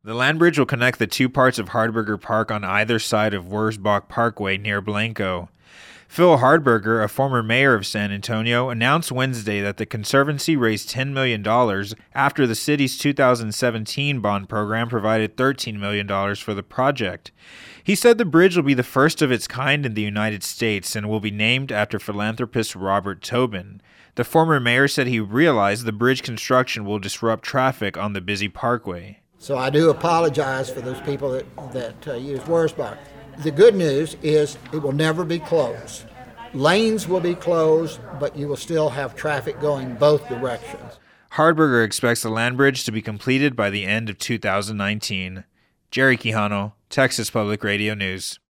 The land bridge will connect the two parts of Hardberger Park on either side of Wurzbach Parkway near Blanco. Phil Hardberger, a former mayor of San Antonio, announced Wednesday that the Conservancy raised $10 million after the city's 2017 bond program provided $13 million for the project. He said the bridge will be the first of its kind in the United States and will be named after philanthropist Robert Tobin. The former mayor said he realized the bridge construction will disrupt traffic on the busy parkway. So I do apologize for those people that use Wurzbach. The good news is it will never be closed. Lanes will be closed, but you will still have traffic going both directions. Hardberger expects the land bridge to be completed by the end of 2019. Jerry Quijano, Texas Public Radio News.